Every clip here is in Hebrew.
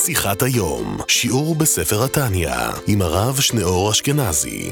שיחת היום, שיעור בספר התניא, עם הרב שניאור אשכנזי.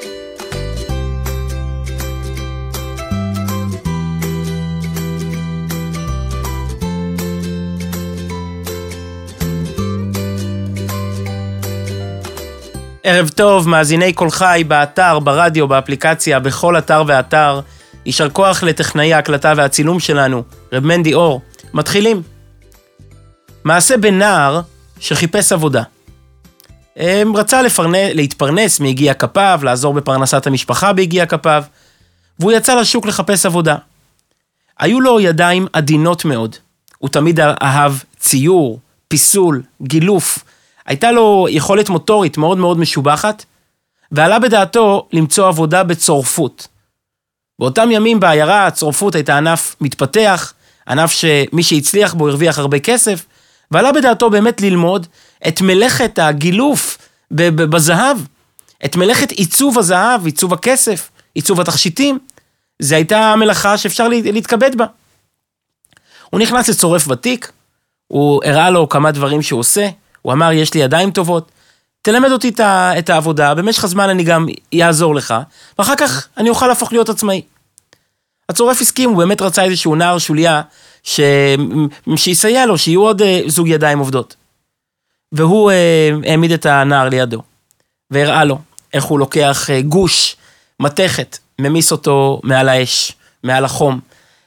ערב טוב, מאזיני כל חי, באתר, ברדיו, באפליקציה, בכל אתר ואתר. יישר כוח לטכנאי ההקלטה והצילום שלנו, רב מנדי אור. מתחילים. מעשה בנער שחיפש עבודה. רצה להתפרנס מיגיע כפיו, לעזור בפרנסת המשפחה ביגיע כפיו, והוא יצא לשוק לחפש עבודה. היו לו ידיים עדינות מאוד. הוא תמיד אהב ציור, פיסול, גילוף. הייתה לו יכולת מוטורית מאוד מאוד משובחת, ועלה בדעתו למצוא עבודה בצורפות. באותם ימים בעיירה הצורפות הייתה ענף מתפתח, ענף שמי שהצליח בו הרוויח הרבה כסף, ועלה בדעתו באמת ללמוד את מלאכת הגילוף בזהב, את מלאכת עיצוב הזהב, עיצוב הכסף, עיצוב התכשיטים. זו הייתה מלאכה שאפשר להתכבד בה. הוא נכנס לצורף ותיק, הוא הראה לו כמה דברים שהוא עושה, הוא אמר, יש לי ידיים טובות, תלמד אותי את העבודה, במשך הזמן אני גם יעזור לך, ואחר כך אני אוכל להפוך להיות עצמאי. הצורף הסכים, הוא באמת רצה איזשהו נער שוליה, שיסייע לו, שיהיו עוד זוג ידיים עובדות. והוא העמיד את הנער לידו, והראה לו איך הוא לוקח גוש, מתכת, ממיס אותו מעל האש, מעל החום,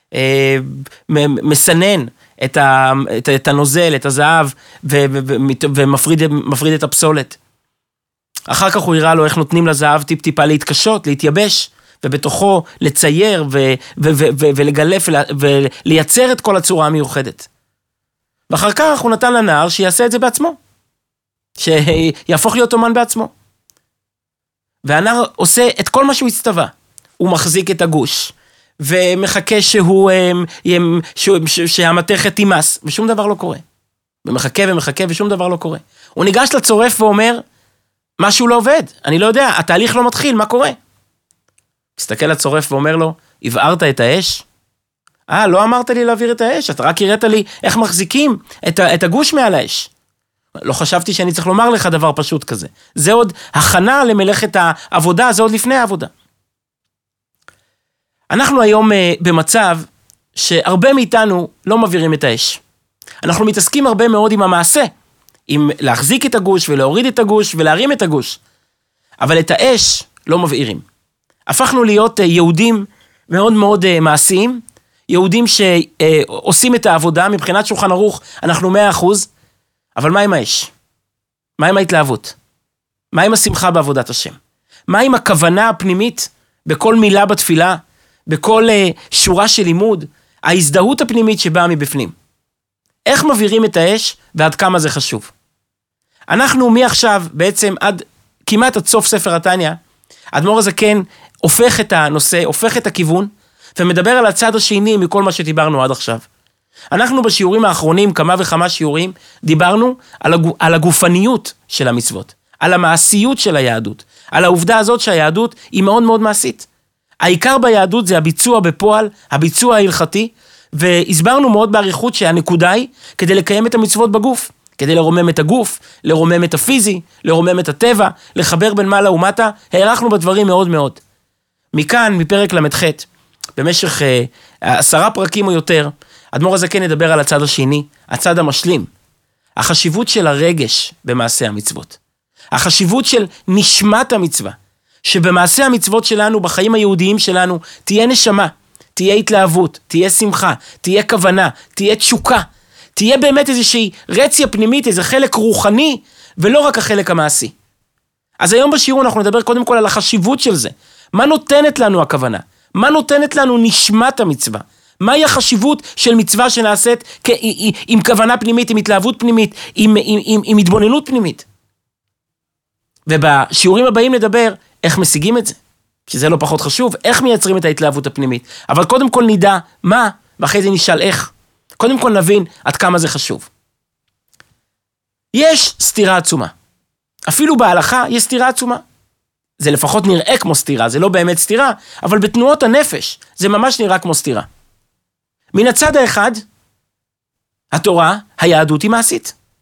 מסנן את הנוזל, את הזהב, ומפריד את הפסולת. אחר כך הוא הראה לו איך נותנים לזהב טיפה להתקשות, להתייבש, ובתוכו לצייר ולגלף ולייצר את כל הצורה המיוחדת. ואחר כך הוא נתן לנער שיעשה את זה בעצמו, שיהפוך להיות אומן בעצמו. והנער עושה את כל מה שהוא הצטווה. הוא מחזיק את הגוש, ומחכה שהמתכת תימס, ושום דבר לא קורה. ומחכה ושום דבר לא קורה. הוא ניגש לצורף ואומר, משהו לא עובד, אני לא יודע, התהליך לא מתחיל, מה קורה? מסתכל לצורף ואומר לו, הבערת את האש? לא אמרת לי להעביר את האש, אתה רק הראית לי איך מחזיקים את הגוש מעל האש. לא חשבתי שאני צריך לומר לך דבר פשוט כזה. זה עוד הכנה למלאכת העבודה, זה עוד לפני העבודה. אנחנו היום במצב שהרבה מאיתנו לא מבעירים את האש. אנחנו מתעסקים הרבה מאוד עם המעשה, עם להחזיק את הגוש ולהוריד את הגוש ולהרים את הגוש. אבל את האש לא מבעירים. הפכנו להיות יהודים מאוד מאוד מעשיים, יהודים שעושים את העבודה, מבחינת שולחן ערוך אנחנו 100%, אבל מה עם האש? מה עם ההתלהבות? מה עם השמחה בעבודת השם? מה עם הכוונה הפנימית בכל מילה בתפילה? בכל שורה של לימוד, ההזדהות הפנימית שבאה מבפנים. איך מבעירים את האש ועד כמה זה חשוב? אנחנו מעכשיו בעצם כמעט עד סוף ספר התניא, האדמו"ר הזקן הופך את הנושא, הופך את הכיוון, ומדבר על הצד השני מכל מה שדיברנו עד עכשיו. אנחנו בשיעורים האחרונים, כמה וכמה שיעורים, דיברנו על הגופניות של המצוות, על המעשיות של היהדות, על העובדה הזאת שהיהדות היא מאוד מאוד מעשית. העיקר ביהדות זה הביצוע בפועל, הביצוע ההלכתי, והסברנו מאוד בעריכות שהנקודה היא כדי לקיים את המצוות בגוף, כדי לרומם את הגוף, לרומם את הפיזי, לרומם את הטבע, לחבר בין מעלה ומטה, הערכנו בדברים מאוד מאוד. מכאן, מפרק למ"ח, במשך 10 פרקים או יותר, האדמו"ר הזקן ידבר על הצד השני, הצד המשלים, החשיבות של הרגש במעשה המצוות, החשיבות של נשמת המצווה, שבמעשה המצוות שלנו, בחיים היהודיים שלנו, תהיה נשמה, תהיה התלהבות, תהיה שמחה, תהיה כוונה, תהיה תשוקה, תהיה באמת איזושהי רציה פנימית, איזה חלק רוחני, ולא רק החלק המעשי. אז היום בשיעור אנחנו נדבר קודם כל על החשיבות של זה. מה נותנת לנו הכוונה? מה נותנת לנו נשמת המצווה? מהי החשיבות של מצווה שנעשית עם כוונה פנימית, עם התלהבות פנימית, עם התבוננות פנימית? ובשיעורים הבאים נדבר איך משיגים את זה, שזה לא פחות חשוב, איך מייצרים את ההתלהבות הפנימית. אבל קודם כל נדע מה, ואחרי זה נשאל איך. קודם כל נבין עד כמה זה חשוב. יש סתירה עצומה. אפילו בהלכה יש סתירה עצומה. זה לפחות נראה כמו סתירה, זה לא באמת סתירה, אבל בתנועות הנפש זה ממש נראה כמו סתירה. מן הצד האחד, התורה, היהדות היא מעשית.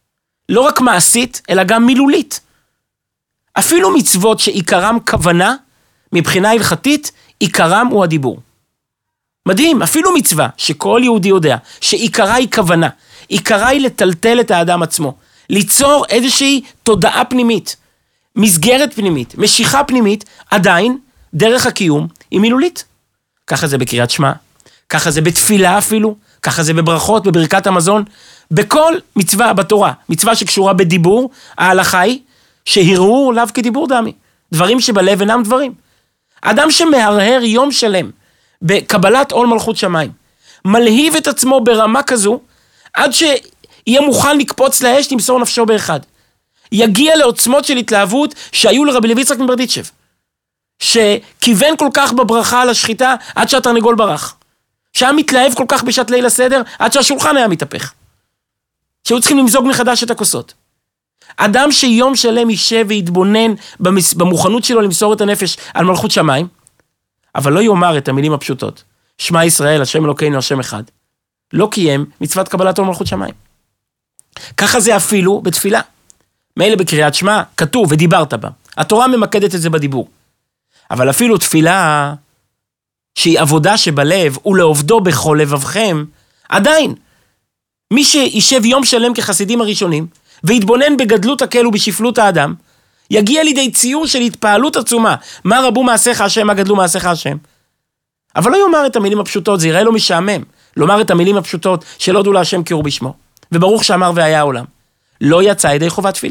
לא רק מעשית, אלא גם מילולית. אפילו מצוות שעיקרם כוונה, מבחינה הלכתית, עיקרם הוא הדיבור. מדהים, אפילו מצווה שכל יהודי יודע, שעיקרה היא כוונה, עיקרה היא לטלטל את האדם עצמו, ליצור איזושהי תודעה פנימית, מסגרת פנימית, משיכה פנימית, עדיין דרך הקיום היא מילולית. ככה זה בקריאת שמע, ככה זה בתפילה אפילו, ככה זה בברכות, בברכת המזון, בכל מצווה בתורה, מצווה שקשורה בדיבור, ההלכה היא שהרהור לאו כדיבור דמי, דברים שבלב אינם דברים. אדם שמהרהר יום שלם בקבלת עול מלכות שמיים, מלהיב את עצמו ברמה כזו, עד שיהיה מוכן לקפוץ לאש, למסור נפשו באחד. יגיע לעוצמות של התלהבות שהיו לרבי לוי יצחק מברדיצ'ב, שכיוון כל כך בברכה על השחיטה, עד שהתרנגול ברח. שהיה מתלהב כל כך בשעת ליל הסדר, עד שהשולחן היה מתהפך. שהיו צריכים למזוג מחדש את הכוסות. אדם שיום שלם יישב ויתבונן במוכנות שלו למסור את הנפש על מלכות שמיים, אבל לא יאמר את המילים הפשוטות, שמע ישראל, השם אלוקינו, השם אחד, לא קיים מצוות קבלת עול מלכות שמיים. ככה זה אפילו בתפילה. מילא בקריאת שמע, כתוב ודיברת בה. התורה ממקדת את זה בדיבור. אבל אפילו תפילה שהיא עבודה שבלב ולעובדו בכל לבבכם, עדיין, מי שישב יום שלם כחסידים הראשונים, והתבונן בגדלות הקהל ובשפלות האדם, יגיע לידי ציור של התפעלות עצומה. מה רבו מעשיך השם, מה גדלו מעשיך השם. אבל לא יאמר את המילים הפשוטות, זה יראה לו משעמם. לומר את המילים הפשוטות של הודו להשם כי הוא בשמו. וברוך שאמר והיה העולם. לא יצא ידי חובת תפילה.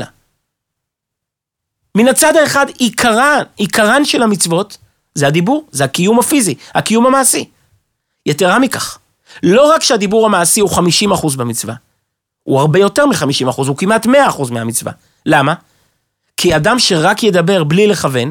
מן הצד האחד, עיקרן של המצוות, זה הדיבור, זה הקיום הפיזי, הקיום המעשי. יתרה מכך, לא רק שהדיבור המעשי הוא 50% במצווה, הוא הרבה יותר מ-50%, הוא כמעט 100% מהמצווה. למה? כי אדם שרק ידבר בלי לכוון,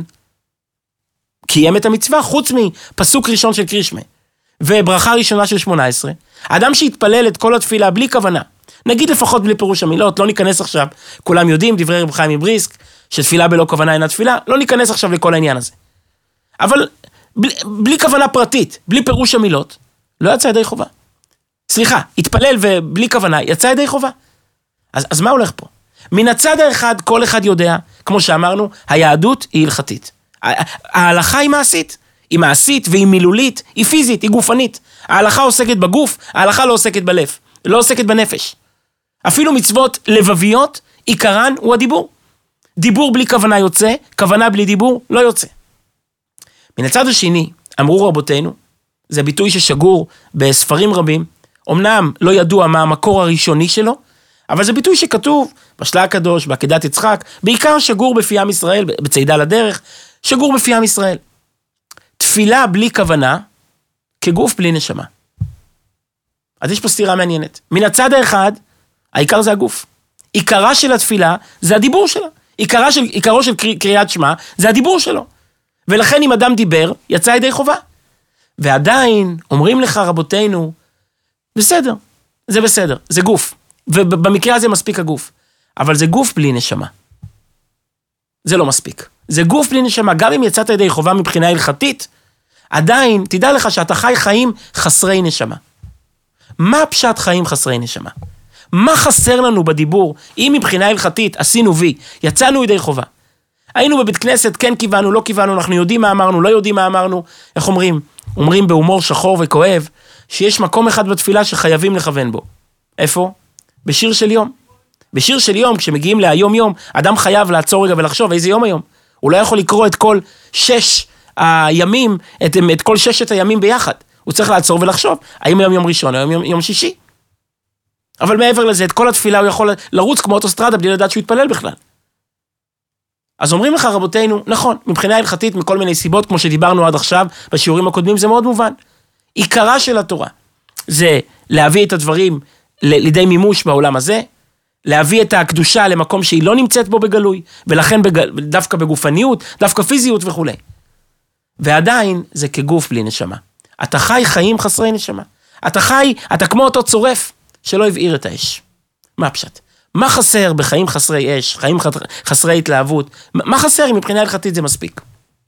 קיים את המצווה, חוץ מפסוק ראשון של קרישמה, וברכה ראשונה של 18, אדם שהתפלל את כל התפילה בלי כוונה, נגיד לפחות בלי פירוש המילות, לא ניכנס עכשיו, כולם יודעים, דברי רב חיים מבריסק, שתפילה בלא כוונה אינה תפילה, לא ניכנס עכשיו לכל העניין הזה. אבל בלי כוונה פרטית, בלי פירוש המילות, לא יצא ידי חובה. סליחה, התפלל ובלי כוונה, יצא ידי חובה. אז מה הולך פה? מן הצד האחד, כל אחד יודע, כמו שאמרנו, היהדות היא הלכתית. ההלכה היא מעשית. היא מעשית והיא מילולית, היא פיזית, היא גופנית. ההלכה עוסקת בגוף, ההלכה לא עוסקת בלב, לא עוסקת בנפש. אפילו מצוות לבביות, עיקרן הוא הדיבור. דיבור בלי כוונה יוצא, כוונה בלי דיבור לא יוצא. מן הצד השני, אמרו רבותינו, זה ביטוי ששגור בספרים רבים, אמנם לא ידוע מה המקור הראשוני שלו, אבל זה ביטוי שכתוב בשלה הקדוש, בעקדת יצחק, בעיקר שגור בפי עם ישראל, בצעידה לדרך, שגור בפי עם ישראל. תפילה בלי כוונה, כגוף בלי נשמה. אז יש פה סתירה מעניינת. מן הצד האחד, העיקר זה הגוף. עיקרה של התפילה זה הדיבור שלה. עיקרו של קריאת שמע זה הדיבור שלו. ולכן אם אדם דיבר, יצא ידי חובה. ועדיין אומרים לך רבותינו, בסדר, זה בסדר, זה גוף. ובמקרה הזה מספיק הגוף. אבל זה גוף בלי נשמה. זה לא מספיק. זה גוף בלי נשמה. גם אם יצאת ידי חובה מבחינה הלכתית, עדיין תדע לך שאתה חי חיים חסרי נשמה. מה פשט חיים חסרי נשמה? מה חסר לנו בדיבור? אם מבחינה הלכתית עשינו וי, יצאנו ידי חובה. היינו בבית כנסת, כן כיוונו, לא כיוונו, אנחנו יודעים מה אמרנו, לא יודעים מה אמרנו. איך אומרים? אומרים בהומור שחור וכואב, שיש מקום אחד בתפילה שחייבים לכוון בו. איפה? בשיר של יום. בשיר של יום, כשמגיעים להיום יום, אדם חייב לעצור רגע ולחשוב, איזה יום היום? הוא לא יכול לקרוא את כל 6 הימים, את כל 6 הימים ביחד. הוא צריך לעצור ולחשוב, האם היום יום ראשון, היום יום שישי. אבל מעבר לזה, את כל התפילה הוא יכול לרוץ כמו אוטוסטרדה, בלי לדעת שהוא יתפלל בכלל. אז אומרים לך רבותינו, נכון, מבחינה הלכתית, מכל מיני סיבות, כמו שדיברנו עד עכשיו, בשיעורים הקודמים, זה מאוד מובן. עיקרה של התורה, זה להביא את הדברים לידי מימוש בעולם הזה, להביא את הקדושה למקום שהיא לא נמצאת בו בגלוי, ולכן דווקא בגופניות, דווקא פיזיות וכו'. ועדיין זה כגוף בלי נשמה. אתה חי חיים חסרי נשמה. אתה כמו אותו צורף שלא הבעיר את האש. מה פשט? מה חסר בחיים חסרי אש, חיים חסרי התלהבות? מה חסר אם מבחינה הלכתית זה מספיק?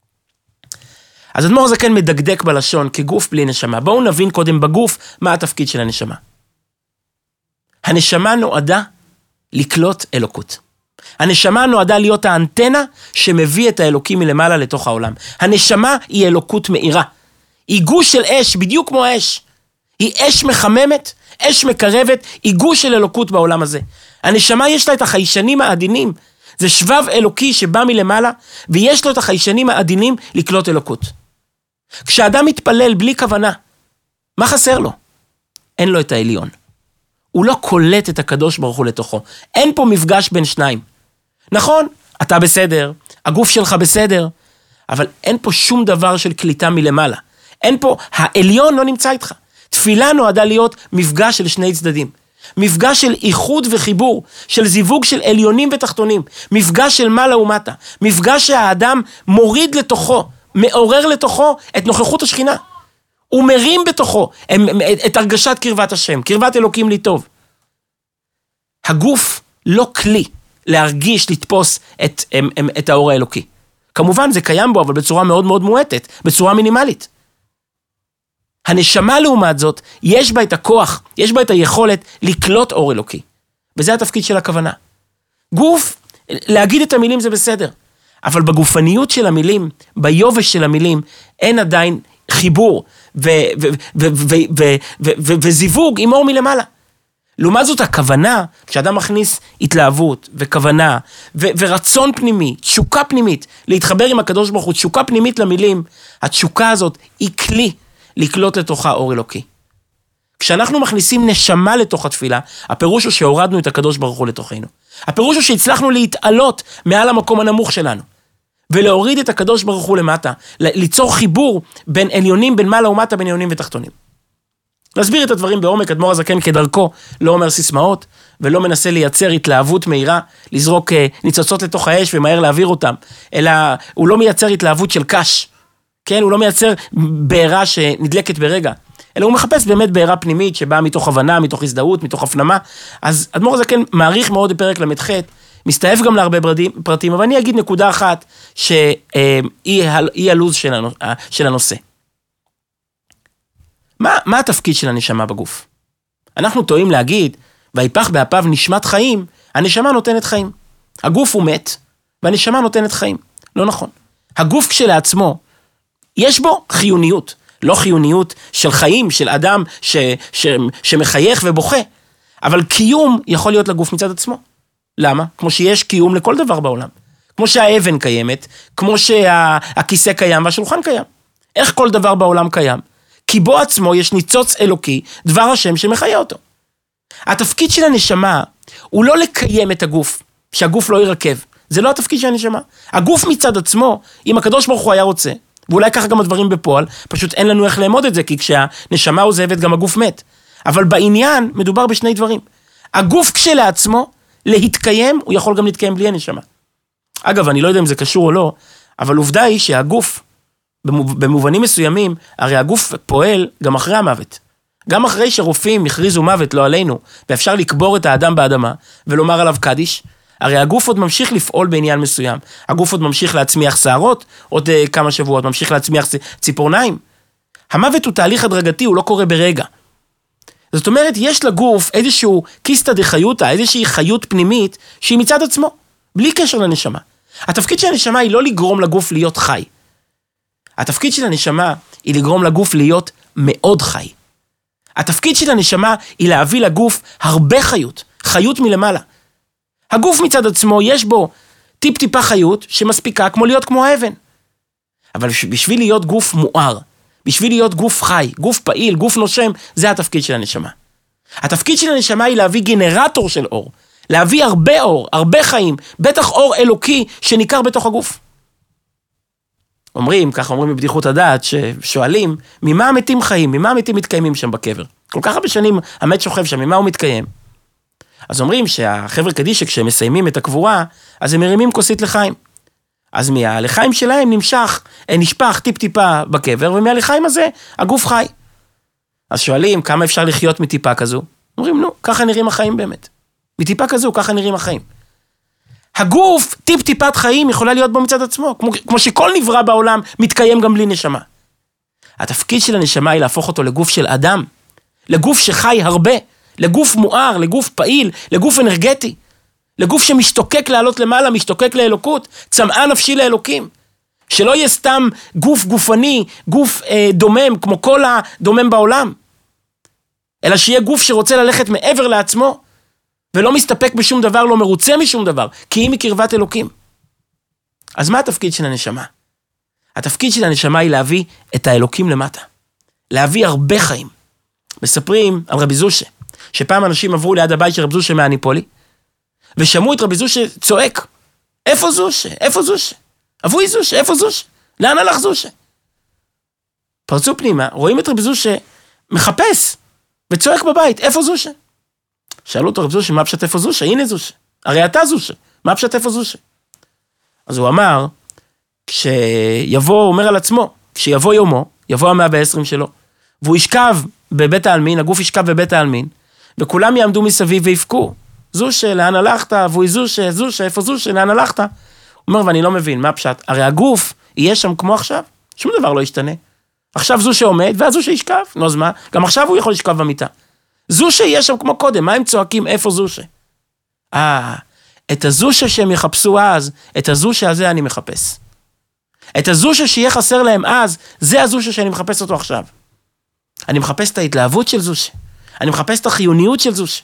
אז אדמו"ר הזקן מדקדק בלשון כגוף בלי נשמה. בואו נבין קודם בגוף מה התפקיד של הנשמה. הנשמה נועדה לקלוט אלוקות. הנשמה נועדה להיות האנטנה שמביא את האלוקים מלמעלה לתוך העולם. הנשמה היא אלוקות מאירה. היא גוש של אש, בדיוק כמו האש. היא אש מחממת, אש מקרבת, היא גוש של אלוקות בעולם הזה. הנשמה יש לה את החיישנים העדינים. זה שבב אלוקי שבא מלמעלה, ויש לו את החיישנים העדינים לקלוט אלוקות. כשאדם מתפלל בלי כוונה, מה חסר לו? אין לו את העליון. הוא לא קולט את הקדוש ברוך הוא לתוכו. אין פה מפגש בין שניים. נכון, אתה בסדר, הגוף שלך בסדר, אבל אין פה שום דבר של קליטה מלמעלה. אין פה, העליון לא נמצא איתך. תפילה נועדה להיות מפגש של שני צדדים. מפגש של איחוד וחיבור, של זיווג של עליונים ותחתונים. מפגש של מעלה ומטה. מפגש שהאדם מוריד לתוכו, מעורר לתוכו את נוכחות השכינה. הוא מרים בתוכו את הרגשת קרבת השם, קרבת אלוקים לי טוב. הגוף לא כלי להרגיש, לתפוס את האור האלוקי. כמובן זה קיים בו, אבל בצורה מאוד מאוד מועטת, בצורה מינימלית. הנשמה לעומת זאת, יש בה את הכוח, יש בה את היכולת לקלוט אור אלוקי. וזה התפקיד של הכוונה. גוף, להגיד את המילים זה בסדר. אבל בגופניות של המילים, ביובש של המילים, אין עדיין חיבור וזיווג עם אור מלמעלה. לעומת זאת הכוונה, כשאדם מכניס התלהבות וכוונה ורצון פנימי, תשוקה פנימית, להתחבר עם הקדוש ברוך הוא, תשוקה פנימית למילים, התשוקה הזאת היא כלי לקלוט לתוכה אור אלוקי. כשאנחנו מכניסים נשמה לתוך התפילה, הפירוש הוא שהורדנו את הקדוש ברוך הוא לתוכנו. הפירוש הוא שהצלחנו להתעלות מעל המקום הנמוך שלנו. ולהוריד את הקדוש ברוך הוא למטה, ליצור חיבור בין עליונים, בין מעלה ומטה, בין עליונים ותחתונים. להסביר את הדברים בעומק, אדמו"ר הזקן כדרכו, לא אומר סיסמאות, ולא מנסה לייצר התלהבות מהירה, לזרוק ניצוצות לתוך האש ומהר להעביר אותם, אלא הוא לא מייצר התלהבות של קש, כן? הוא לא מייצר בעירה שנדלקת ברגע, אלא הוא מחפש באמת בעירה פנימית, שבאה מתוך הבנה, מתוך הזדהות, מתוך הפנמה. אז אדמו"ר הזקן מעריך מאוד בפרק למ"ח, מסתעף גם להרבה פרטים, אבל אני אגיד נקודה אחת שהיא הלוז של הנושא. מה התפקיד של הנשמה בגוף? אנחנו טועים להגיד, ויפח באפיו נשמת חיים, הנשמה נותנת חיים. הגוף הוא מת, והנשמה נותנת חיים. לא נכון. הגוף כשלעצמו, יש בו חיוניות. לא חיוניות של חיים, של אדם שמחייך ובוכה, אבל קיום יכול להיות לגוף מצד עצמו. למה? כמו שיש קיום לכל דבר בעולם. כמו שהאבן קיימת, כמו שהכיסא קיים והשולחן קיים. איך כל דבר בעולם קיים? כי בו עצמו יש ניצוץ אלוקי, דבר השם שמחיה אותו. התפקיד של הנשמה הוא לא לקיים את הגוף, שהגוף לא ירכב. זה לא התפקיד של הנשמה. הגוף מצד עצמו, אם הקדוש ברוך הוא היה רוצה, ואולי ככה גם הדברים בפועל, פשוט אין לנו איך לאמוד את זה, כי כשהנשמה עוזבת גם הגוף מת. אבל בעניין מדובר בשני דברים. הגוף כשלעצמו, להתקיים, הוא יכול גם להתקיים בלי הנשמה. אגב, אני לא יודע אם זה קשור או לא, אבל עובדה היא שהגוף, במובנים מסוימים, הרי הגוף פועל גם אחרי המוות. גם אחרי שרופאים הכריזו מוות לא עלינו, ואפשר לקבור את האדם באדמה, ולומר עליו קדיש, הרי הגוף עוד ממשיך לפעול בעניין מסוים. הגוף עוד ממשיך להצמיח שערות, עוד כמה שבועות, ממשיך להצמיח ציפורניים. המוות הוא תהליך הדרגתי, הוא לא קורה ברגע. זאת אומרת, יש לגוף איזשהו קיסטה דחיותה, איזושהי חיות פנימית, שהיא מצד עצמו, בלי קשר לנשמה. התפקיד של הנשמה היא לא לגרום לגוף להיות חי. התפקיד של הנשמה היא לגרום לגוף להיות מאוד חי. התפקיד של הנשמה היא להביא לגוף הרבה חיות, חיות מלמעלה. הגוף מצד עצמו יש בו טיפ-טיפה חיות שמספיקה כמו להיות כמו האבן. אבל בשביל להיות גוף מואר, בשביל להיות גוף חי, גוף פעיל, גוף נושם, זה התפקיד של הנשמה. התפקיד של הנשמה היא להביא גנרטור של אור, להביא הרבה אור, הרבה חיים, בטח אור אלוקי שניכר בתוך הגוף. ככה אומרים בבדיחות הדעת, ששואלים, ממה המתים חיים, ממה המתים מתקיימים שם בקבר? כל כך הרבה שנים המת שוכב שם, ממה הוא מתקיים? אז אומרים שהחבר'ה קדישא כשהם מסיימים את הקבורה, אז הם מרימים כוסית לחיים. אז מהלחיים שלהם נשפך טיפ-טיפה בקבר, ומהלחיים הזה הגוף חי. אז שואלים, כמה אפשר לחיות מטיפה כזו? אומרים, ככה נראים החיים באמת. מטיפה כזו, ככה נראים החיים. הגוף, טיפ-טיפת חיים, יכולה להיות בו מצד עצמו, כמו שכל נברא בעולם מתקיים גם בלי נשמה. התפקיד של הנשמה היא להפוך אותו לגוף של אדם, לגוף שחי הרבה, לגוף מואר, לגוף פעיל, לגוף אנרגטי. לגוף שמשתוקק לעלות למעלה, משתוקק לאלוקות, צמאה נפשי לאלוקים. שלא יהיה סתם גוף גופני, גוף דומם, כמו כל הדומם בעולם. אלא שיהיה גוף שרוצה ללכת מעבר לעצמו, ולא מסתפק בשום דבר, לא מרוצה משום דבר, כי היא מקרבת אלוקים. אז מה התפקיד של הנשמה? התפקיד של הנשמה היא להביא את האלוקים למטה. להביא הרבה חיים. מספרים על רבי זושה, שפעם אנשים עברו ליד הבית של רבי זושה מהניפולי, ושמעו את רבי זושה צועק, איפה זושה? איפה זושה? אבוי זושה, איפה זושה? לאן הלך זושה? פרצו פנימה, רואים את רבי זושה מחפש, וצועק בבית, איפה זושה? שאלו אותו רבי זושה, מה פשט איפה זושה? הנה זושה. הרי אתה זושה. מה פשט איפה זושה? אז הוא אמר, כשיבוא, הוא אומר על עצמו, כשיבוא יומו, יבוא 120 שלו, והוא ישכב בבית העלמין, הגוף ישכב בבית העלמין, וכולם יעמדו מסביב ויפקו. זושה, לאן הלכת? והוא זושה, זושה, איפה זושה, לאן הלכת? הוא אומר, ואני לא מבין, מה פשט? הרי הגוף יהיה שם כמו עכשיו, שום דבר לא ישתנה. עכשיו זושה עומד, ואז זושה ישכב, נו אז מה? גם עכשיו הוא יכול לשכב במיטה. זושה יהיה שם כמו קודם, מה הם צועקים? איפה זושה? את הזושה שהם יחפשו אז, את הזושה הזה אני מחפש. את הזושה שיהיה חסר להם אז, זה הזושה שאני מחפש אותו עכשיו. אני מחפש את ההתלהבות של זושה. אני מחפש את החיוניות של זושה.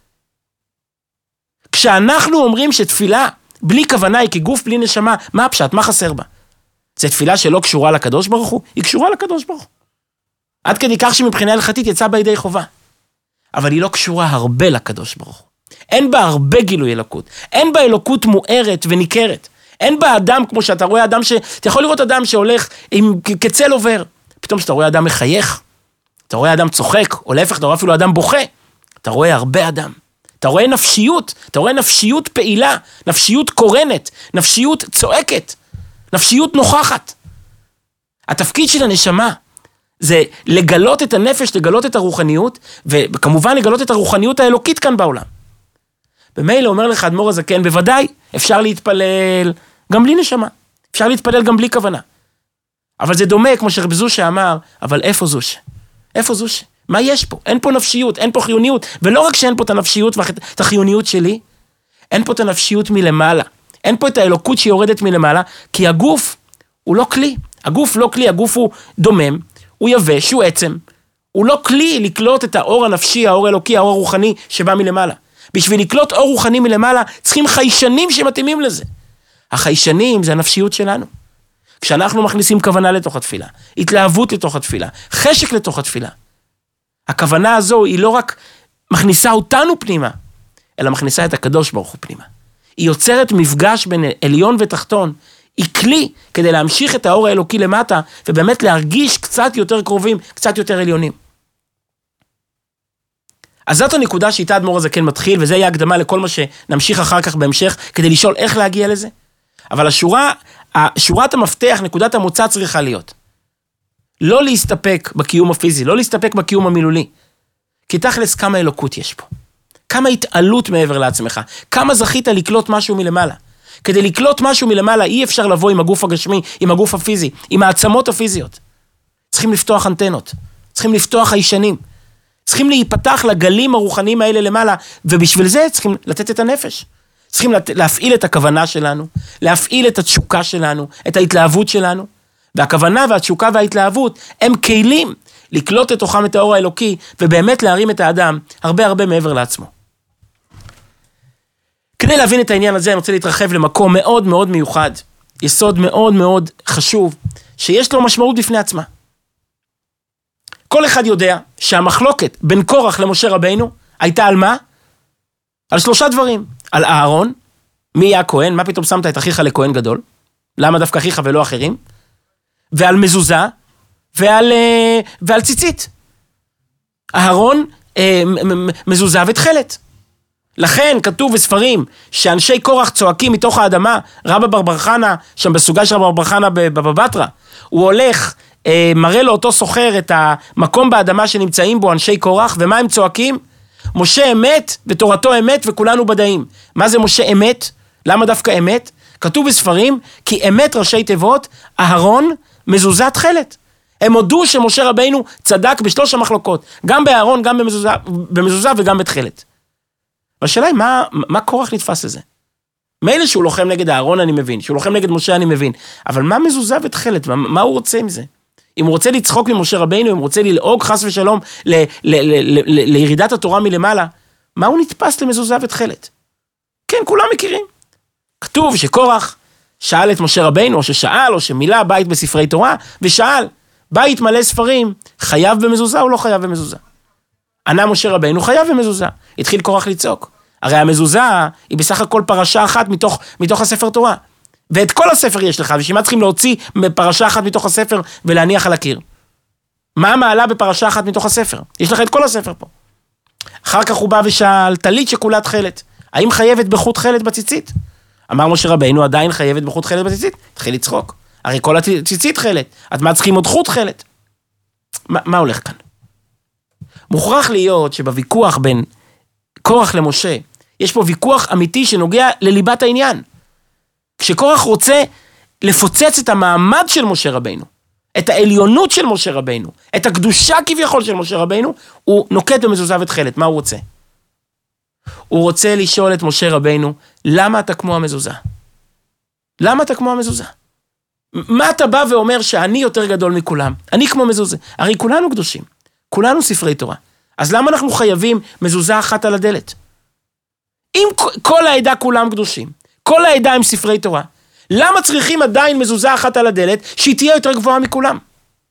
כשאנחנו אומרים שתפילה בלי כוונה היא כגוף בלי נשמה, מה הפשט? מה חסר בה? זה תפילה שלא קשורה לקדוש ברוך הוא? היא קשורה לקדוש ברוך הוא. עד כדי כך שמבחינה הלכתית יצאה בידי חובה. אבל היא לא קשורה הרבה לקדוש ברוך הוא. אין בה הרבה גילוי אלוקות. אין בה אלוקות מוארת וניכרת. אין בה אדם כמו שאתה רואה אדם אתה יכול לראות אדם שהולך כצל עובר. פתאום שאתה רואה אדם מחייך, אתה רואה אדם צוחק, או להפך, אתה רואה אפילו אדם בוכה. אתה רואה הרבה אדם. אתה רואה נפשיות, אתה רואה נפשיות פעילה, נפשיות קורנת, נפשיות צועקת, נפשיות נוכחת. התפקיד של הנשמה זה לגלות את הנפש, לגלות את הרוחניות, וכמובן לגלות את הרוחניות האלוקית כאן בעולם. במילא אומר לך אדמו"ר הזקן, בוודאי אפשר להתפלל גם בלי נשמה, אפשר להתפלל גם בלי כוונה. אבל זה דומה, כמו שרבי זושה אמר, אבל איפה זושה? איפה זושה? מה יש פה? אין פה נפשיות, אין פה חיוניות, ולא רק שאין פה את הנפשיות ואת החיוניות שלי, אין פה את הנפשיות מלמעלה, אין פה את האלוקות שיורדת מלמעלה, כי הגוף הוא לא כלי, הגוף לא כלי, הגוף הוא דומם, הוא יבש, הוא עצם, הוא לא כלי לקלוט את האור הנפשי, האור האלוקי, האור הרוחני שבא מלמעלה. בשביל לקלוט אור רוחני מלמעלה, צריכים חיישנים שמתאימים לזה. החיישנים זה הנפשיות שלנו. כשאנחנו מכניסים כוונה לתוך התפילה, התלהבות לתוך התפילה, חשק לתוך התפילה, הכוונה הזו היא לא רק מכניסה אותנו פנימה, אלא מכניסה את הקדוש ברוך הוא פנימה. היא יוצרת מפגש בין עליון ותחתון, היא כלי כדי להמשיך את האור האלוקי למטה, ובאמת להרגיש קצת יותר קרובים, קצת יותר עליונים. אז זאת הנקודה שאיתה אדמו"ר הזקן מתחיל, וזה יהיה הקדמה לכל מה שנמשיך אחר כך בהמשך, כדי לשאול איך להגיע לזה. אבל שורת המפתח, נקודת המוצא צריכה להיות. לא להסתפק בקיום הפיזי, לא להסתפק בקיום המילולי. כי תכלס כמה אלוקות יש פה. כמה התעלות מעבר לעצמך. כמה זכית לקלוט משהו מלמעלה. כדי לקלוט משהו מלמעלה אי אפשר לבוא עם הגוף הגשמי, עם הגוף הפיזי, עם העצמות הפיזיות. צריכים לפתוח אנטנות. צריכים לפתוח הישנים. צריכים להיפתח לגלים הרוחניים האלה למעלה, ובשביל זה צריכים לתת את הנפש. צריכים להפעיל את הכוונה שלנו, להפעיל את התשוקה שלנו, את ההתלהבות שלנו, והכוונה והתשוקה וההתלהבות הם כלים לקלוט לתוכם את האור האלוקי, ובאמת להרים את האדם הרבה הרבה מעבר לעצמו. כדי להבין את העניין הזה, אני רוצה להתרחב למקום מאוד מאוד מיוחד, יסוד מאוד מאוד חשוב, שיש לו משמעות בפני עצמה. כל אחד יודע שהמחלוקת בין קורח למשה רבינו הייתה על מה? על 3 דברים. על אהרון, מי יהיה הכהן? מה פתאום שמת את אחיך לכהן גדול? למה דווקא אחיך ולא אחרים? ועל מזוזה, ועל ציצית. אהרון, מזוזה ותכלת. לכן כתוב בספרים שאנשי קורח צועקים מתוך האדמה, רבא בר חנה, שם בסוגה של רבא בר חנה בבבא בתרא, הוא הולך, מראה לו אותו סוחר את המקום באדמה שנמצאים בו אנשי קורח, ומה הם צועקים? משה אמת ותורתו אמת וכולנו בדעים. מה זה משה אמת? למה דווקא אמת? כתוב בספרים, כי אמת ראשי תיבות, אהרון מזוזה תכלת. הם הודו שמשה רבינו צדק ב3 המחלוקות, גם באהרון, גם במזוזה וגם בתכלת. והשאלה היא, מה קורח נתפס לזה? מילא שהוא לוחם נגד אהרון אני מבין, שהוא לוחם נגד משה אני מבין, אבל מה מזוזה ותכלת? מה הוא רוצה עם זה? אם הוא רוצה לצחוק ממשה רבינו, אם הוא רוצה ללעוג חס ושלום לירידת התורה מלמעלה, מה הוא נתפס למזוזה ותכלת? כן, כולם מכירים. כתוב שקורח שאל את משה רבינו, או ששאל, או שמילא בית בספרי תורה, ושאל, בית מלא ספרים, חייב במזוזה או לא חייב במזוזה? ענה משה רבינו, חייב במזוזה. התחיל קורח לצעוק. הרי המזוזה היא בסך הכל פרשה אחת מתוך הספר תורה. ואת כל הספר יש לך, ושמה צריכים להוציא פרשה אחת מתוך הספר ולהניח על הקיר. מה המעלה בפרשה אחת מתוך הספר? יש לך את כל הספר פה. אחר כך הוא בא ושאל, טלית שכולה תכלת, האם חייבת בחוט תכלת בציצית? אמר משה רבינו, עדיין חייבת בחוט תכלת בציצית. התחיל לצחוק. הרי כל הציצית תכלת, אז מה צריכים עוד חוט תכלת? מה הולך כאן? מוכרח להיות שבוויכוח בין קורח למשה, יש פה ויכוח אמיתי שנוגע לליבת העניין. כשקורח רוצה לפוצץ את המעמד של משה רבינו, את העליונות של משה רבינו, את הקדושה כביכול של משה רבינו, הוא נוקט במזוזה ותכלת. מה הוא רוצה? הוא רוצה לשאול את משה רבינו, למה אתה כמו המזוזה? למה אתה כמו המזוזה? מה אתה בא ואומר שאני יותר גדול מכולם? אני כמו מזוזה. הרי כולנו קדושים, כולנו ספרי תורה. אז למה אנחנו חייבים מזוזה אחת על הדלת? אם כל העדה כולם קדושים, כל העדה הם ספרי תורה, למה צריכים עדיין מזוזה אחת על הדלת שהיא תהיה יותר גבוהה מכולם?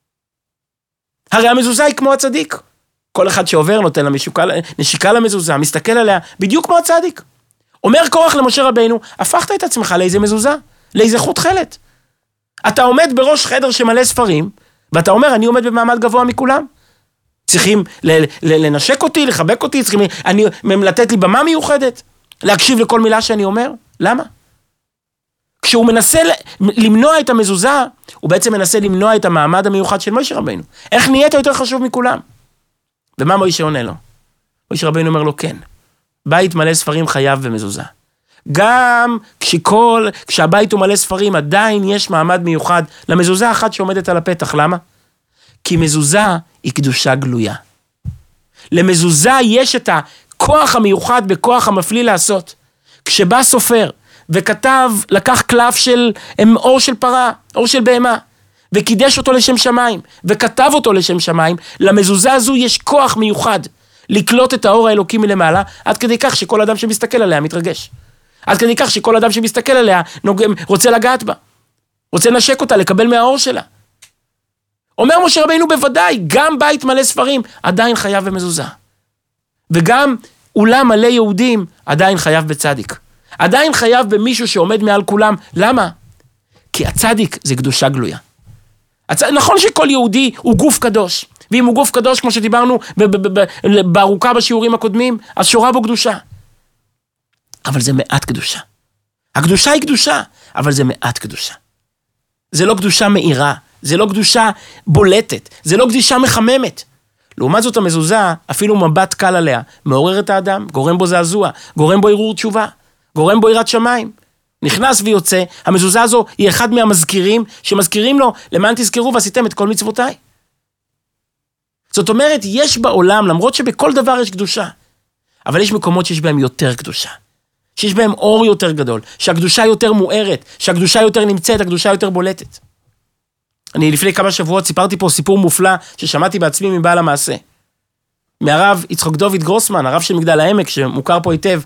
הרי המזוזה היא כמו הצדיק. כל אחד שעובר נותן לה נשיקה למזוזה, מסתכל עליה, בדיוק כמו הצדיק. אומר קורח למשה רבינו, הפכת את עצמך לאיזה מזוזה, לאיזה חוט תכלת. אתה עומד בראש חדר שמלא ספרים, ואתה אומר, אני עומד במעמד גבוה מכולם. צריכים לנשק אותי, לחבק אותי, צריכים לתת לי במה מיוחדת, להקשיב לכל מילה שאני אומר. למה? כשהוא מנסה למנוע את המזוזה, הוא בעצם מנסה למנוע את המעמד המיוחד של משה רבינו. איך נהיית יותר חשוב מכולם? ומה משה עונה לו? משה רבינו אומר לו, כן, בית מלא ספרים חייב במזוזה. גם כשהבית הוא מלא ספרים, עדיין יש מעמד מיוחד למזוזה אחת שעומדת על הפתח. למה? כי מזוזה היא קדושה גלויה. למזוזה יש את הכוח המיוחד בכוח המפליא לעשות. כשבא סופר וכתב, לקח קלף של אור של פרה, אור של בהמה, וקידש אותו לשם שמיים, וכתב אותו לשם שמיים, למזוזה הזו יש כוח מיוחד לקלוט את האור האלוקי מלמעלה, עד כדי כך שכל אדם שמסתכל עליה מתרגש. עד כדי כך שכל אדם שמסתכל עליה רוצה לגעת בה, רוצה לנשק אותה, לקבל מהאור שלה. אומר משה רבינו, בוודאי, גם בית מלא ספרים עדיין חייב במזוזה. וגם אולם מלא יהודים עדיין חייב בצדיק. עדיין חייב במישהו שעומד מעל כולם. למה? כי הצדיק זה קדושה גלויה. נכון שכל יהודי הוא גוף קדוש, ואם הוא גוף קדוש, כמו שדיברנו בארוכה בשיעורים הקודמים, אז שורה בו קדושה. אבל זה מעט קדושה. הקדושה היא קדושה, אבל זה מעט קדושה. זה לא קדושה מאירה, זה לא קדושה בולטת, זה לא קדושה מחממת. לעומת זאת המזוזה, אפילו מבט קל עליה, מעורר את האדם, גורם בו זעזוע, גורם בו ערעור תשובה, גורם בו יראת שמיים. נכנס ויוצא, המזוזה הזו היא אחד מהמזכירים, שמזכירים לו, למען תזכרו ועשיתם את כל מצוותיי. זאת אומרת, יש בעולם, למרות שבכל דבר יש קדושה, אבל יש מקומות שיש בהם יותר קדושה, שיש בהם אור יותר גדול, שהקדושה יותר מוארת, שהקדושה יותר נמצאת, הקדושה יותר בולטת. אני לפני כמה שבועות סיפרתי פה סיפור מופלא, ששמעתי בעצמי מבעל המעשה. מהרב יצחק דוד גרוסמן, הרב של מגדל העמק, שמוכר פה היטב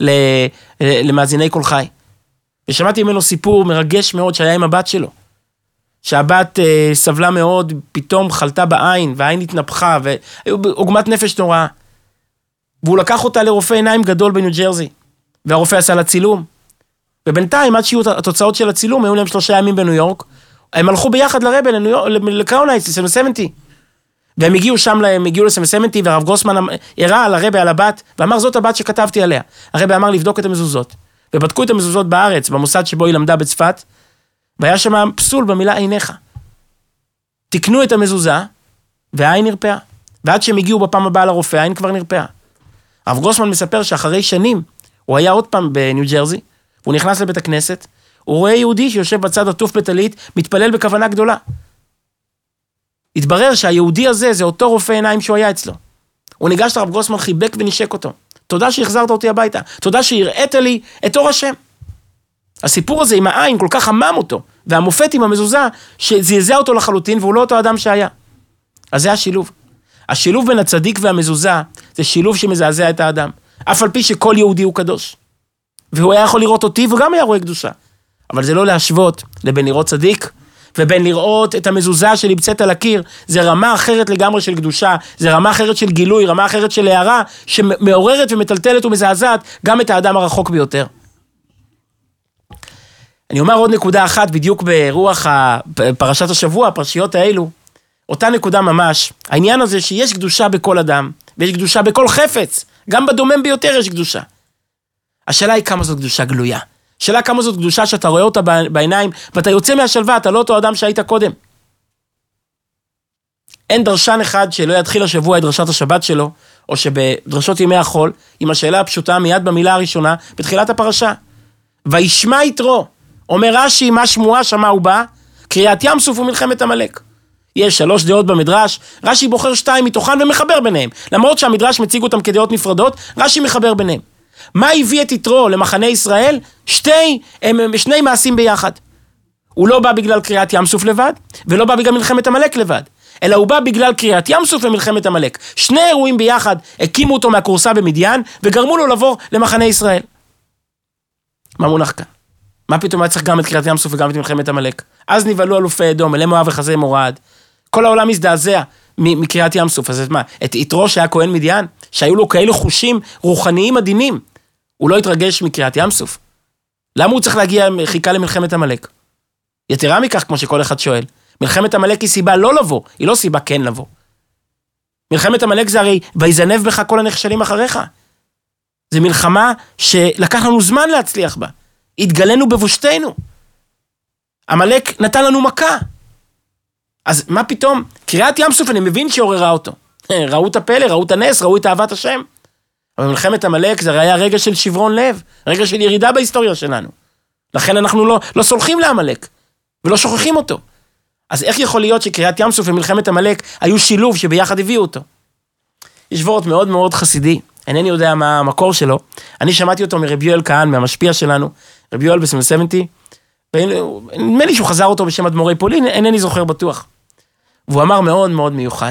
למאזיני כל חי. ושמעתי ממנו סיפור מרגש מאוד שהיה עם הבת שלו. שהבת סבלה מאוד, פתאום חלתה בעין, והעין התנפחה, ועוגמת נפש נוראה. והוא לקח אותה לרופא עיניים גדול בניו ג'רזי, והרופא עשה לה צילום. ובינתיים, עד שיהיו התוצאות של הצילום, היו להם 3 ימים בניו יורק, הם הלכו ביחד לרבה, לקראונייטס, לסמל 70. והם הגיעו שם, הם הגיעו לסמל 70, והרב גרוסמן הראה על הרבה, על הבת, ואמר, זאת הבת שכתבתי עליה. הרבה אמר לבדוק את המזוזות. ובדקו את המזוזות בארץ, במוסד שבו היא למדה בצפת, והיה שם פסול במילה עיניך. תקנו את המזוזה, והעין נרפאה. ועד שהם הגיעו בפעם הבאה לרופא, העין כבר נרפאה. הרב גרוסמן מספר שאחרי שנים, הוא היה עוד פעם בניו ג'רזי, הוא נכנס לבית הכנסת, הוא רואה יהודי שיושב בצד עטוף בטלית, מתפלל בכוונה גדולה. התברר שהיהודי הזה, זה אותו רופא עיניים שהוא היה אצלו. הוא ניגש לרב גרוסמן, חיבק ונשק אותו. תודה שהחזרת אותי הביתה, תודה שהראית לי את אור השם. הסיפור הזה עם העין כל כך עמם אותו, והמופת עם המזוזה שזעזע אותו לחלוטין, והוא לא אותו אדם שהיה. אז זה השילוב. השילוב בין הצדיק והמזוזה, זה שילוב שמזעזע את האדם. אף על פי שכל יהודי הוא קדוש. והוא היה יכול לראות אותי, וגם היה רואה קדושה. אבל זה לא להשוות לבין לראות צדיק, ובין לראות את המזוזה שנמצאת על הקיר. זה רמה אחרת לגמרי של קדושה, זה רמה אחרת של גילוי, רמה אחרת של הערה, שמעוררת ומטלטלת ומזעזעת גם את האדם הרחוק ביותר. אני אומר עוד נקודה אחת, בדיוק ברוח פרשת השבוע, הפרשיות האלו, אותה נקודה ממש, העניין הזה שיש קדושה בכל אדם, ויש קדושה בכל חפץ, גם בדומם ביותר יש קדושה. השאלה היא כמה זאת קדושה גלויה. השאלה כמה זאת קדושה שאתה רואה אותה בעיניים, ואתה יוצא מהשלווה, אתה לא אותו אדם שהיית קודם. אין דרשן אחד שלא יתחיל השבוע את דרשת השבת שלו, או שבדרשות ימי החול, עם השאלה הפשוטה מיד במילה הראשונה, בתחילת הפרשה. וישמע יתרו, אומר רש"י, מה שמועה שמה הוא בא? קריאת ים סוף ומלחמת עמלק. יש 3 דעות במדרש, רש"י בוחר 2 מתוכן ומחבר ביניהם. למרות שהמדרש מציג אותם כדעות נפרדות, רש"י מחבר ביניהם. מה הביא את יתרו למחנה ישראל? שני מעשים ביחד. הוא לא בא בגלל קריאת ים סוף לבד, ולא בא בגלל מלחמת עמלק לבד, אלא הוא בא בגלל קריאת ים סוף ומלחמת עמלק. 2 אירועים ביחד הקימו אותו מהקורסה במדיין, וגרמו לו לבוא למחנה ישראל. מה מונח כאן? מה פתאום היה צריך גם את קריאת ים סוף וגם את מלחמת עמלק? אז נבהלו אלופי אדום, אלי מואב וחזי מורד. כל העולם הזדעזע מקריאת ים סוף. אז מה? את יתרו שהיה כהן מדיין, שהיו לו כאלו חושים רוחניים מדהימים, הוא לא התרגש מקריאת ים סוף. למה הוא צריך להגיע, חיכה למלחמת עמלק? יתרה מכך, כמו שכל אחד שואל, מלחמת עמלק היא סיבה לא לבוא, היא לא סיבה כן לבוא. מלחמת עמלק זה הרי, ויזנב בך כל הנכשלים אחריך. זה מלחמה שלקח לנו זמן להצליח בה. התגלנו בבושתנו. עמלק נתן לנו מכה. אז מה פתאום? קריאת ים סוף אני מבין שעוררה אותו. ראו את הפלא, ראו את הנס, ראו את אהבת השם. אבל מלחמת עמלק זה היה רגע של שברון לב, רגע של ירידה בהיסטוריה שלנו. לכן אנחנו לא סולחים לעמלק, ולא שוכחים אותו. אז איך יכול להיות שקריאת ים סוף ומלחמת עמלק היו שילוב שביחד הביאו אותו? יש וורט מאוד מאוד חסידי, אינני יודע מה המקור שלו, אני שמעתי אותו מרבי יואל כהן, מהמשפיע שלנו, רבי יואל ב-70, ונדמה לי שהוא חזר אותו בשם אדמו"רי פולין, אינני זוכר בטוח. והוא אמר מאוד מאוד מיוחד,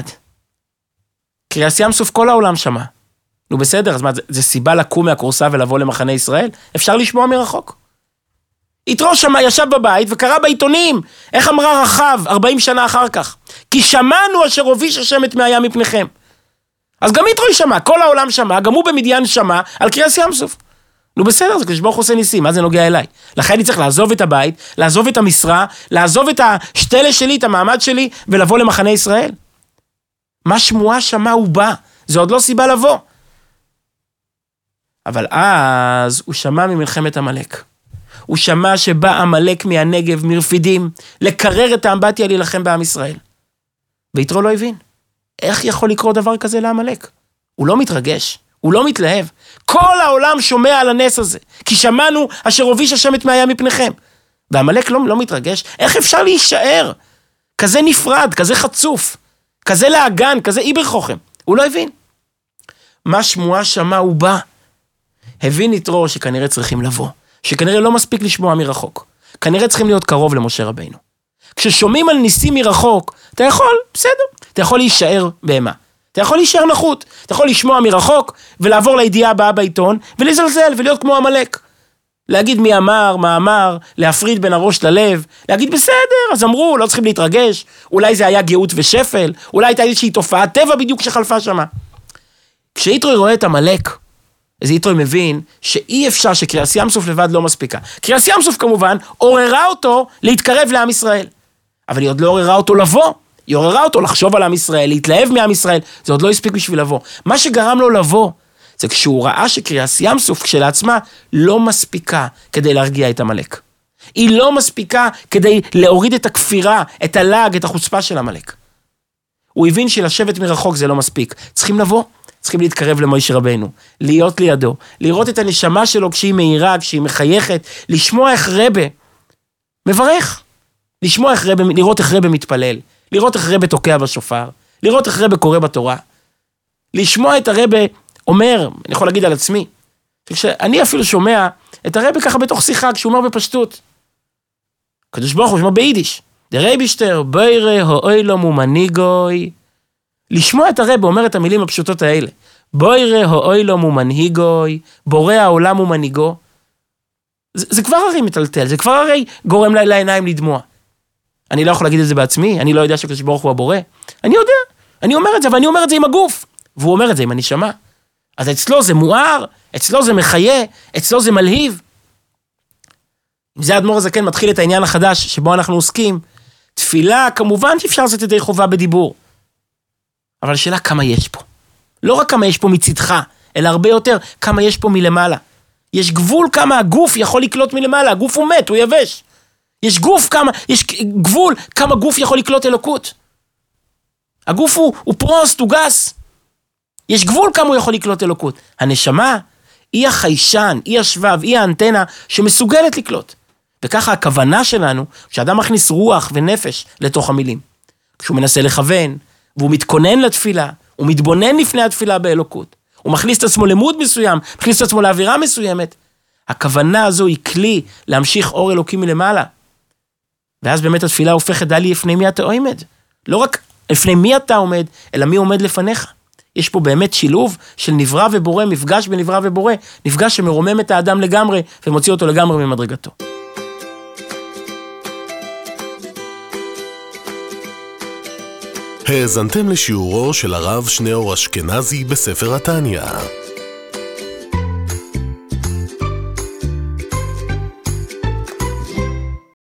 קריאת ים סוף כל העולם שמע. נו בסדר, אז מה, זה סיבה לקום מהקורסה ולבוא למחנה ישראל? אפשר לשמוע מרחוק. יתרו שמע, ישב בבית וקרא בעיתונים, איך אמרה רחב 40 שנה אחר כך, כי שמענו אשר הוביש השם את מהים מפניכם. אז גם יתרו שמע, כל העולם שמע, גם הוא במדיין שמע על קריאת ים סוף. נו בסדר, זה כשברוך עושה ניסים, מה זה נוגע אליי? לכן אני צריך לעזוב את הבית, לעזוב את המשרה, לעזוב את השתלה שלי, את המעמד שלי, ולבוא למחנה ישראל. מה שמועה שמע הוא בא, זה עוד לא סיבה לבוא. אבל אז הוא שמע ממלחמת עמלק. הוא שמע שבא עמלק מהנגב, מרפידים, לקרר את האמבטיה להילחם בעם ישראל. ויתרו לא הבין. איך יכול לקרות דבר כזה לעמלק? הוא לא מתרגש, הוא לא מתלהב. כל העולם שומע על הנס הזה, כי שמענו אשר הוביש השם את מהים מפניכם. ועמלק לא מתרגש. איך אפשר להישאר? כזה נפרד, כזה חצוף, כזה להגן, כזה איבר חוכם. הוא לא הבין. מה שמועה שמע הוא בא. הבין יתרו שכנראה צריכים לבוא, שכנראה לא מספיק לשמוע מרחוק. כנראה צריכים להיות קרוב למשה רבינו. כששומעים על ניסים מרחוק, אתה יכול, בסדר, אתה יכול להישאר בהמה. אתה יכול להישאר נחות, אתה יכול לשמוע מרחוק, ולעבור לידיעה הבאה בעיתון, ולזלזל, ולהיות כמו עמלק. להגיד מי אמר, מה אמר, להפריד בין הראש ללב, להגיד בסדר, אז אמרו, לא צריכים להתרגש, אולי זה היה גאות ושפל, אולי הייתה איזושהי תופעת טבע בדיוק שחלפה שמה. כשיתרו רואה את עמלק, אז יתרו מבין שאי אפשר שקריאת ים סוף לבד לא מספיקה. קריאת ים סוף כמובן עוררה אותו להתקרב לעם ישראל. אבל היא עוד לא עוררה אותו לבוא. היא עוררה אותו לחשוב על עם ישראל, להתלהב מעם ישראל. זה עוד לא הספיק בשביל לבוא. מה שגרם לו לבוא, זה כשהוא ראה שקריאת ים סוף כשלעצמה לא מספיקה כדי להרגיע את עמלק. היא לא מספיקה כדי להוריד את הכפירה, את הלעג, את החוצפה של עמלק. הוא הבין שלשבת מרחוק זה לא מספיק. צריכים לבוא. צריכים להתקרב למשה רבינו, להיות לידו, לראות את הנשמה שלו כשהיא מהירה, כשהיא מחייכת, לשמוע איך רבה מברך, לשמוע איך רבה, לראות איך רבה מתפלל, לראות איך רבה תוקע בשופר, לראות איך רבה קורא בתורה, לשמוע את הרבה אומר, אני יכול להגיד על עצמי, כשאני אפילו שומע את הרבי ככה בתוך שיחה, כשהוא אומר בפשטות, הקדוש ברוך הוא אומר ביידיש, דרייבישטר, בוירה, הואילום ומנהיגוי, לשמוע את הרבי אומר את המילים הפשוטות האלה, בוירה, הואילום ומנהיגוי, בורא העולם ומנהיגו, זה כבר הרי מטלטל, זה כבר הרי גורם לעיניים לדמוע. אני לא יכול להגיד את זה בעצמי, אני לא יודע שקדוש ברוך הוא הבורא, אני יודע, אני אומר את זה, ואני אומר את זה עם הגוף, והוא אומר את זה עם הנשמה. אז אצלו זה מואר, אצלו זה מחיה, אצלו זה מלהיב. אם זה האדמו"ר הזקן מתחיל את העניין החדש שבו אנחנו עוסקים, תפילה כמובן שאפשר לעשות ידי חובה בדיבור, אבל השאלה כמה יש פה. לא רק כמה יש פה מצדך, אלא הרבה יותר כמה יש פה מלמעלה. יש גבול כמה הגוף יכול לקלוט מלמעלה, הגוף הוא מת, הוא יבש. יש גבול כמה גוף יכול לקלוט אלוקות. הגוף הוא פרוסט, הוא גס. יש גבול כמה הוא יכול לקלוט אלוקות. הנשמה היא החיישן, היא השבב, היא האנטנה שמסוגלת לקלוט. וככה הכוונה שלנו, כשאדם מכניס רוח ונפש לתוך המילים. כשהוא מנסה לכוון, והוא מתכונן לתפילה, הוא מתבונן לפני התפילה באלוקות. הוא מכניס את עצמו למוד מסוים, מכניס את עצמו לאווירה מסוימת. הכוונה הזו היא כלי להמשיך אור אלוקי מלמעלה. ואז באמת התפילה הופכת דלי לפני מי אתה עומד. לא רק לפני מי אתה עומד, אלא מי עומד לפניך. יש פה באמת שילוב של נברא ובורא, מפגש בין נברא ובורא, מפגש שמרומם את האדם לגמרי, ומוציא אותו לגמרי ממדרגתו. האזנתם לשיעורו של הרב שניאור אשכנזי בספר התניא.